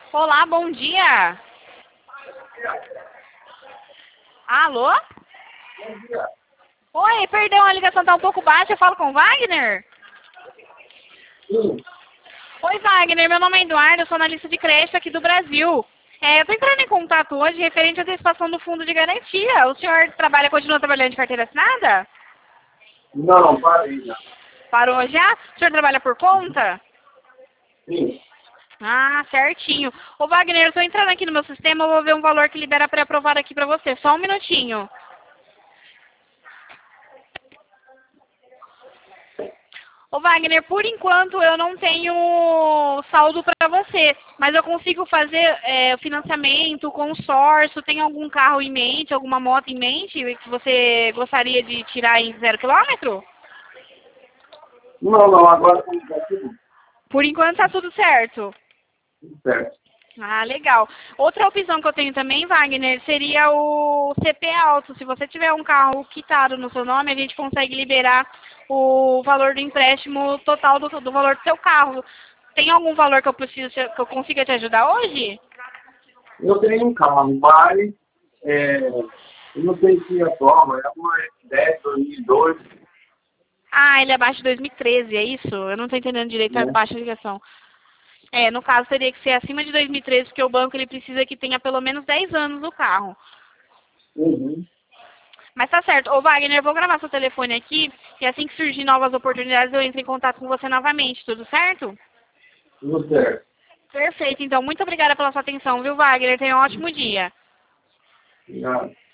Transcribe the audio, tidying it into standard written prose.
Olá, bom dia. Alô? Oi, perdão, a ligação tá um pouco baixa. Eu falo com o Wagner? Sim. Oi, Wagner. Meu nome é Eduardo, eu sou analista de crédito aqui do Brasil. Eu tô entrando em contato hoje referente à antecipação do fundo de garantia. O senhor continua trabalhando de carteira assinada? Não, parei já. Parou já? O senhor trabalha por conta? Sim. Ah, certinho. Ô, Wagner, eu tô entrando aqui no meu sistema, eu vou ver um valor que libera pré-aprovado aqui pra você. Só um minutinho. Ô, Wagner, por enquanto eu não tenho saldo para você, mas eu consigo fazer o financiamento, consórcio. Tem algum carro em mente, alguma moto em mente que você gostaria de tirar em 0 km? Não, agora está tudo Por enquanto tá tudo certo. certo. Ah, legal. Outra opção que eu tenho também, Wagner, seria o CP Alto. Se você tiver um carro quitado no seu nome, a gente consegue liberar o valor do empréstimo total do valor do seu carro. Tem algum valor que que eu consiga te ajudar hoje? Eu tenho um carro, mas eu não sei se é prova, é uma S10, 2002, Ah, ele é abaixo de 2013, é isso? Eu não estou entendendo direito a né? baixa ligação. No caso teria que ser acima de 2013, porque o banco ele precisa que tenha pelo menos 10 anos o carro. Uhum. Mas tá certo. Ô, Wagner, eu vou gravar seu telefone aqui e assim que surgir novas oportunidades eu entro em contato com você novamente, tudo certo? Tudo certo. Perfeito. Então, muito obrigada pela sua atenção, viu, Wagner? Tenha um ótimo dia. Obrigado.